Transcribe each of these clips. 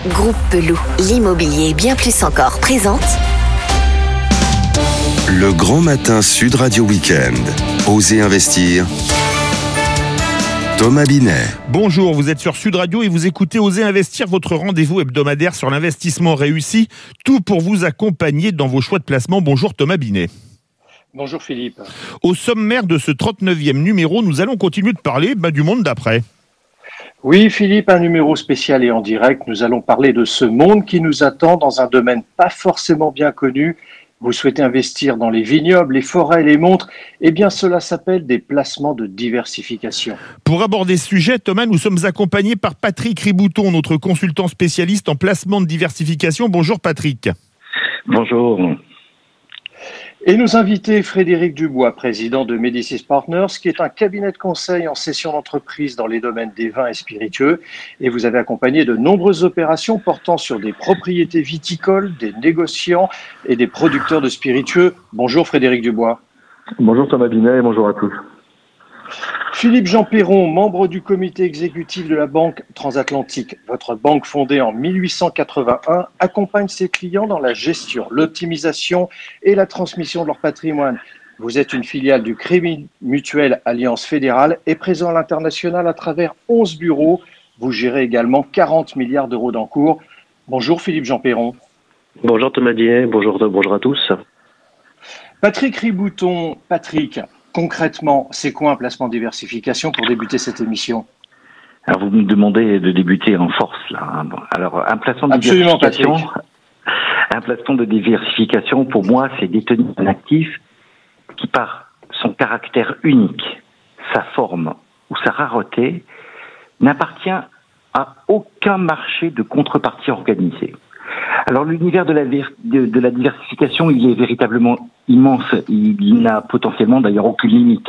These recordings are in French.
Groupe Pelou, l'immobilier bien plus encore présente Le Grand Matin Sud Radio Week-end. Osez investir. Thomas Binet. Bonjour, vous êtes sur Sud Radio et vous écoutez Osez investir, votre rendez-vous hebdomadaire sur l'investissement réussi. Tout pour vous accompagner dans vos choix de placement. Bonjour Thomas Binet. Bonjour Philippe. Au sommaire de ce 39e numéro, nous allons continuer de parler du monde d'après. Oui Philippe, un numéro spécial et en direct. Nous allons parler de ce monde qui nous attend dans un domaine pas forcément bien connu. Vous souhaitez investir dans les vignobles, les forêts, les montres, eh bien cela s'appelle des placements de diversification. Pour aborder ce sujet, Thomas, nous sommes accompagnés par Patrick Ribouton, notre consultant spécialiste en placement de diversification. Bonjour Patrick. Bonjour. Et nos invités, Frédéric Dubois, président de Médicis Partners, qui est un cabinet de conseil en cession d'entreprise dans les domaines des vins et spiritueux. Et vous avez accompagné de nombreuses opérations portant sur des propriétés viticoles, des négociants et des producteurs de spiritueux. Bonjour Frédéric Dubois. Bonjour Thomas Binet et bonjour à tous. Philippe Jean Perron, membre du comité exécutif de la Banque Transatlantique. Votre banque fondée en 1881 accompagne ses clients dans la gestion, l'optimisation et la transmission de leur patrimoine. Vous êtes une filiale du Crédit Mutuel Alliance Fédérale et présent à l'international à travers 11 bureaux. Vous gérez également 40 milliards d'euros d'encours. Bonjour Philippe Jean Perron. Bonjour Thomas Binet, bonjour à tous. Patrick Ribouton. Patrick, concrètement, c'est quoi un placement de diversification pour débuter cette émission ? Alors vous me demandez de débuter en force là. Bon, alors un placement de Absolument, diversification, un placement de diversification pour moi c'est détenir un actif qui par son caractère unique, sa forme ou sa rareté n'appartient à aucun marché de contrepartie organisé. Alors l'univers de la diversification, il est véritablement immense. Il n'a potentiellement d'ailleurs aucune limite.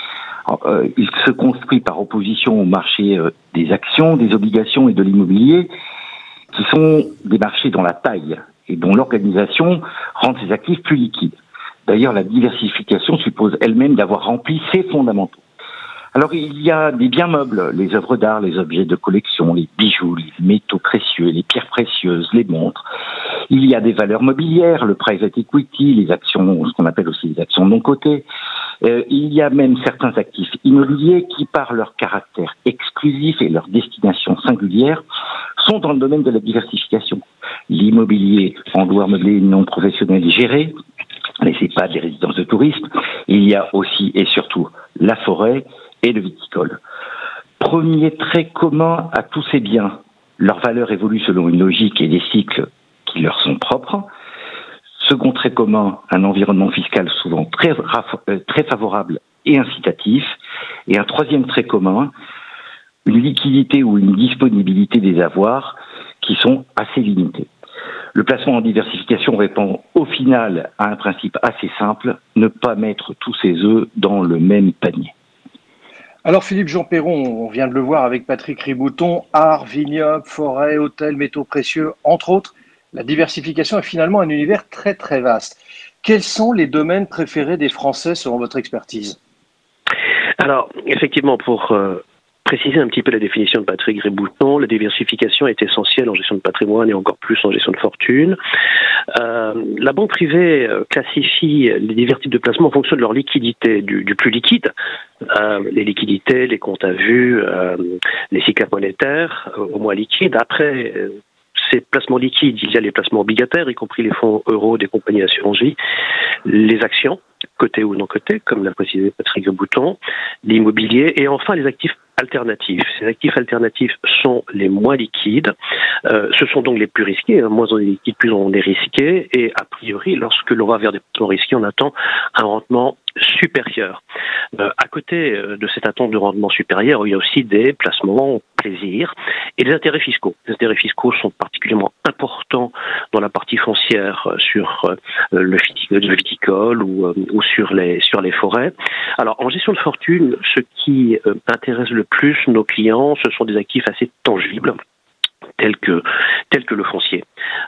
Alors, il se construit par opposition au marché des actions, des obligations et de l'immobilier, qui sont des marchés dont la taille et dont l'organisation rend ces actifs plus liquides. D'ailleurs, la diversification suppose elle-même d'avoir rempli ses fondamentaux. Alors, il y a des biens meubles, les œuvres d'art, les objets de collection, les bijoux, les métaux précieux, les pierres précieuses, les montres. Il y a des valeurs mobilières, le private equity, les actions, ce qu'on appelle aussi les actions non cotées. Il y a même certains actifs immobiliers qui, par leur caractère exclusif et leur destination singulière, sont dans le domaine de la diversification. L'immobilier en loueur meublé non professionnel géré, les EHPAD, les résidences de tourisme. Il y a aussi et surtout la forêt et le viticole. Premier trait commun à tous ces biens, leur valeur évolue selon une logique et des cycles qui leur sont propres. Second trait commun, un environnement fiscal souvent très favorable et incitatif. Et un troisième trait commun, une liquidité ou une disponibilité des avoirs qui sont assez limitées. Le placement en diversification répond au final à un principe assez simple, ne pas mettre tous ses œufs dans le même panier. Alors Philippe Jean Perron, on vient de le voir avec Patrick Ribouton, art, vignoble, forêt, hôtel, métaux précieux, entre autres. La diversification est finalement un univers très très vaste. Quels sont les domaines préférés des Français selon votre expertise ? Alors effectivement, pour préciser un petit peu la définition de Patrick Ribouton, la diversification est essentielle en gestion de patrimoine et encore plus en gestion de fortune. La banque privée classifie les divers types de placements en fonction de leur liquidité, du plus liquide, les liquidités, les comptes à vue, les cycles monétaires, au moins liquides. Après ces placements liquides, il y a les placements obligataires, y compris les fonds euros des compagnies d'assurance vie, les actions, cotées ou non cotées, comme l'a précisé Patrick Ribouton, l'immobilier et enfin les actifs alternatifs. Ces actifs alternatifs sont les moins liquides, ce sont donc les plus risqués, moins on est liquide, plus on est risqué, et a priori, lorsque l'on va vers des placements risqués, on attend un rendement supérieur. À côté de cette attente de rendement supérieur, il y a aussi des placements plaisir et des intérêts fiscaux. Les intérêts fiscaux sont particulièrement importants dans la partie foncière sur le viticole ou sur les forêts. Alors, en gestion de fortune, ce qui intéresse le plus nos clients, ce sont des actifs assez tangibles, tels que le foncier.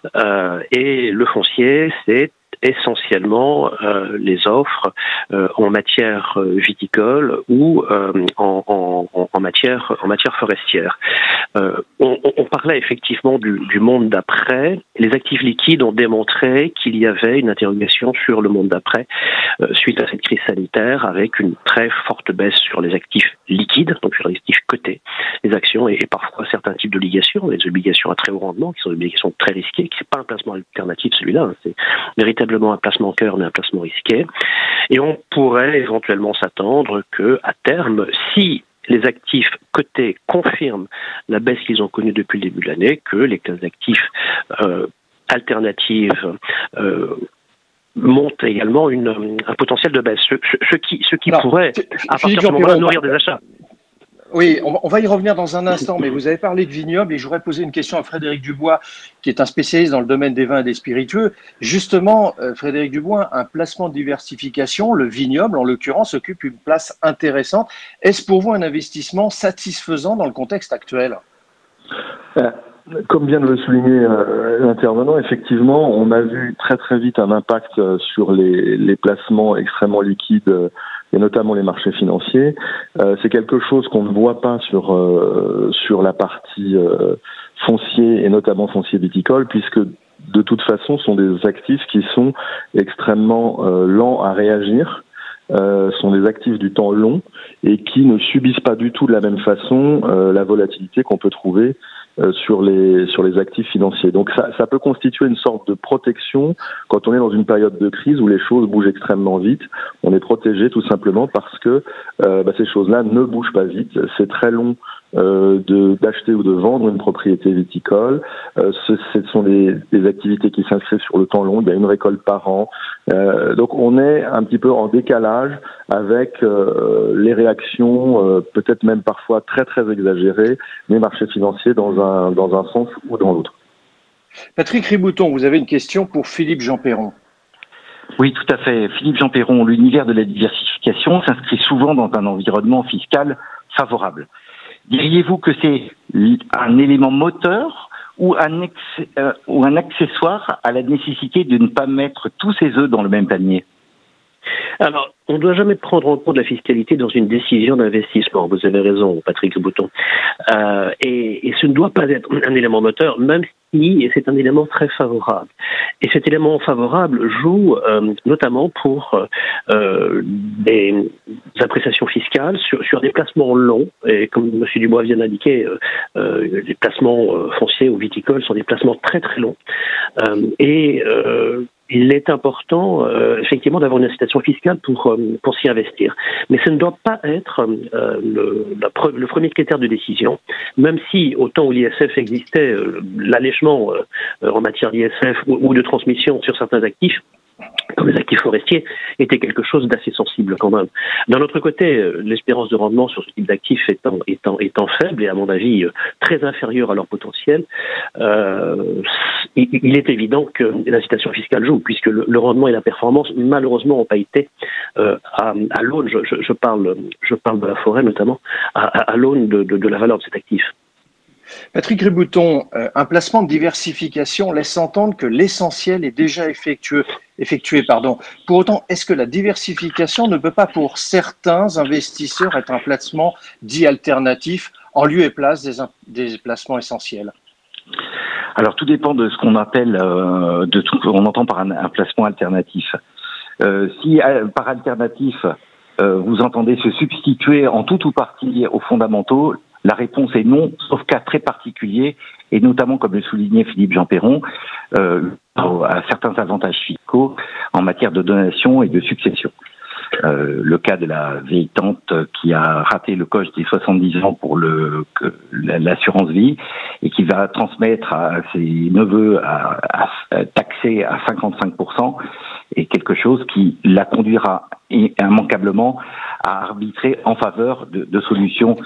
Et le foncier, c'est essentiellement les offres en matière viticole ou en matière forestière. On parlait effectivement du monde d'après. Les actifs liquides ont démontré qu'il y avait une interrogation sur le monde d'après suite à cette crise sanitaire, avec une très forte baisse sur les actifs liquides, donc sur les actifs cotés, les actions et parfois certains types d'obligations, les obligations à très haut rendement, qui sont des obligations très risquées, qui n'est pas un placement alternatif celui-là, hein, c'est véritablement un placement cœur, mais un placement risqué. Et on pourrait éventuellement s'attendre que, à terme, si les actifs cotés confirment la baisse qu'ils ont connue depuis le début de l'année, que les classes d'actifs alternatives montent également un potentiel de baisse, ce qui pourrait, à partir de ce moment-là, nourrir des achats. Oui, on va y revenir dans un instant, mais vous avez parlé de vignoble et je voudrais poser une question à Frédéric Dubois, qui est un spécialiste dans le domaine des vins et des spiritueux. Justement, Frédéric Dubois, un placement de diversification, le vignoble en l'occurrence, occupe une place intéressante. Est-ce pour vous un investissement satisfaisant dans le contexte actuel ? Comme vient de le souligner l'intervenant, effectivement, on a vu très très vite un impact sur les placements extrêmement liquides et notamment les marchés financiers. C'est quelque chose qu'on ne voit pas sur la partie foncier et notamment foncier viticole, puisque de toute façon, ce sont des actifs qui sont extrêmement lents à réagir. Sont des actifs du temps long et qui ne subissent pas du tout de la même façon la volatilité qu'on peut trouver sur les actifs financiers. Donc ça peut constituer une sorte de protection quand on est dans une période de crise où les choses bougent extrêmement vite. On est protégé tout simplement parce que ces choses-là ne bougent pas vite. C'est très long d'acheter ou de vendre une propriété viticole. Ce sont des activités qui s'inscrivent sur le temps long. Il y a une récolte par an. Donc on est un petit peu en décalage avec les réactions peut-être même parfois très très exagérées des marchés financiers dans un sens ou dans l'autre. Patrick Ribouton, vous avez une question pour Philippe Jean-Perron. Oui, tout à fait. Philippe Jean-Perron, l'univers de la diversification s'inscrit souvent dans un environnement fiscal favorable. Diriez-vous que c'est un élément moteur ou un accessoire à la nécessité de ne pas mettre tous ses œufs dans le même panier ? Alors, on ne doit jamais prendre en compte la fiscalité dans une décision d'investissement. Vous avez raison, Patrick Bouton. Et ce ne doit pas être un élément moteur, même si c'est un élément très favorable. Et cet élément favorable joue notamment pour des appréciations fiscales sur des placements longs. Et comme M. Dubois vient d'indiquer, les placements fonciers ou viticoles sont des placements très très longs. Il est important, effectivement, d'avoir une incitation fiscale pour s'y investir. Mais ce ne doit pas être le premier critère de décision, même si, au temps où l'ISF existait, l'allègement en matière d'ISF ou de transmission sur certains actifs, comme les actifs forestiers, était quelque chose d'assez sensible quand même. D'un autre côté, l'espérance de rendement sur ce type d'actifs étant faible et à mon avis très inférieure à leur potentiel, il est évident que l'incitation fiscale joue, puisque le rendement et la performance malheureusement n'ont pas été à l'aune, je parle de la forêt notamment, à l'aune de la valeur de cet actif. Patrick Ribouton, un placement de diversification laisse entendre que l'essentiel est déjà effectué. Pour autant, est-ce que la diversification ne peut pas pour certains investisseurs être un placement dit alternatif en lieu et place des placements essentiels ? Alors tout dépend de ce qu'on appelle, de tout ce qu'on entend par un placement alternatif. Si par alternatif, vous entendez se substituer en tout ou partie aux fondamentaux, la réponse est non, sauf cas très particuliers, et notamment, comme le soulignait Philippe Jean-Perron, à certains avantages fiscaux en matière de donation et de succession. Le cas de la vieille tante qui a raté le coche des 70 ans pour l'assurance vie et qui va transmettre à ses neveux à taxer à 55% est quelque chose qui la conduira immanquablement à arbitrer en faveur de solutions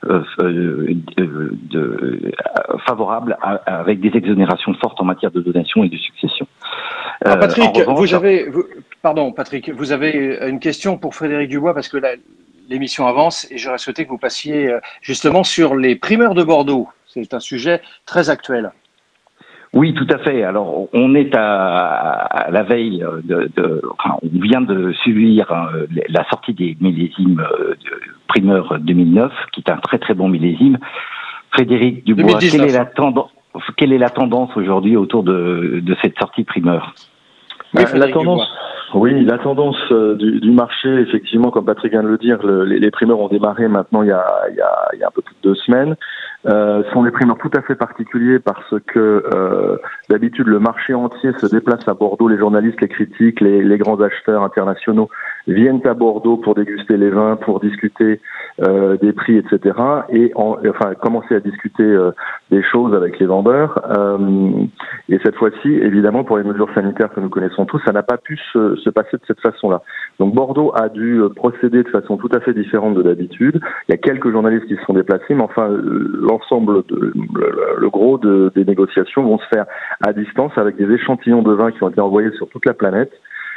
favorables avec des exonérations fortes en matière de donation et de succession. Patrick, Patrick, vous avez une question pour Frédéric Dubois parce que l'émission avance et j'aurais souhaité que vous passiez justement sur les primeurs de Bordeaux. C'est un sujet très actuel. Oui, tout à fait. Alors, on est à la veille on vient de subir la sortie des millésimes de primeur 2009, qui est un très très bon millésime. Frédéric Dubois, 2019. quelle est la tendance aujourd'hui autour de cette sortie primeur? Oui, La tendance, la tendance du marché, effectivement, comme Patrick vient de le dire, les primeurs ont démarré maintenant il y a un peu plus de 2 semaines. Sont des primeurs tout à fait particuliers parce que d'habitude le marché entier se déplace à Bordeaux, les journalistes, les critiques, les grands acheteurs internationaux viennent à Bordeaux pour déguster les vins, pour discuter des prix, etc. et commencer à discuter des choses avec les vendeurs. Et cette fois-ci, évidemment, pour les mesures sanitaires que nous connaissons tous, ça n'a pas pu se passer de cette façon-là. Donc Bordeaux a dû procéder de façon tout à fait différente de d'habitude. Il y a quelques journalistes qui se sont déplacés, mais enfin l'ensemble, le gros des négociations vont se faire à distance avec des échantillons de vin qui ont été envoyés sur toute la planète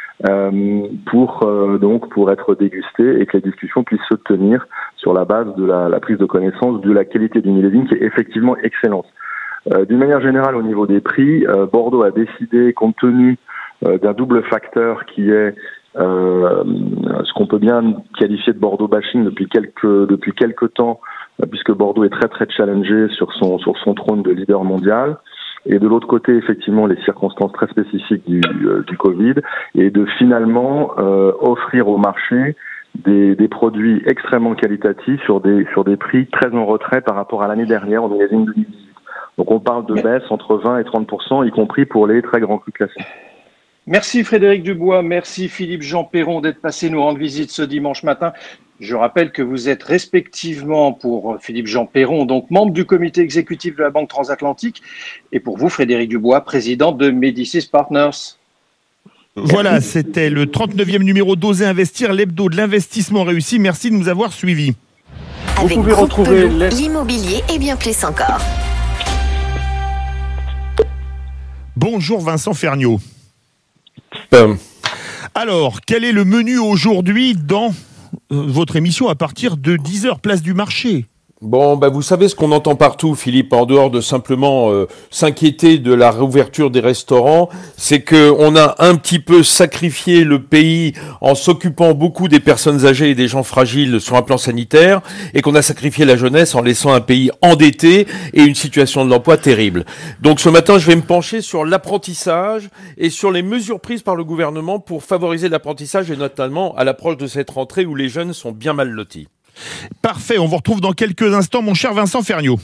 pour être dégustés et que les discussions puissent se tenir sur la base de la prise de connaissance de la qualité du millésime qui est effectivement excellente. D'une manière générale, au niveau des prix, Bordeaux a décidé, compte tenu d'un double facteur qui est ce qu'on peut bien qualifier de Bordeaux bashing depuis quelques temps, puisque Bordeaux est très très challengé sur son trône de leader mondial. Et de l'autre côté, effectivement, les circonstances très spécifiques du Covid, et de finalement offrir au marché des produits extrêmement qualitatifs sur des prix très en retrait par rapport à l'année dernière, en millésime 2018. Donc on parle de baisse entre 20 et 30%, y compris pour les très grands crus classés. Merci Frédéric Dubois, merci Philippe Jean-Perron d'être passé nous rendre visite ce dimanche matin. Je rappelle que vous êtes respectivement pour Philippe Jean-Perron, donc membre du comité exécutif de la Banque Transatlantique, et pour vous Frédéric Dubois, président de Medicis Partners. Voilà, c'était le 39e numéro d'Oser Investir, l'hebdo de l'investissement réussi. Merci de nous avoir suivis. Avec pouvez Groupe retrouver Pelot, l'immobilier et bien plus encore. Bonjour Vincent Ferniaud. Alors, quel est le menu aujourd'hui dans votre émission à partir de 10h, place du marché? Bon, vous savez ce qu'on entend partout, Philippe, en dehors de simplement s'inquiéter de la réouverture des restaurants, c'est que on a un petit peu sacrifié le pays en s'occupant beaucoup des personnes âgées et des gens fragiles sur un plan sanitaire, et qu'on a sacrifié la jeunesse en laissant un pays endetté et une situation de l'emploi terrible. Donc ce matin, je vais me pencher sur l'apprentissage et sur les mesures prises par le gouvernement pour favoriser l'apprentissage, et notamment à l'approche de cette rentrée où les jeunes sont bien mal lotis. Parfait, on vous retrouve dans quelques instants, mon cher Vincent Ferniaud.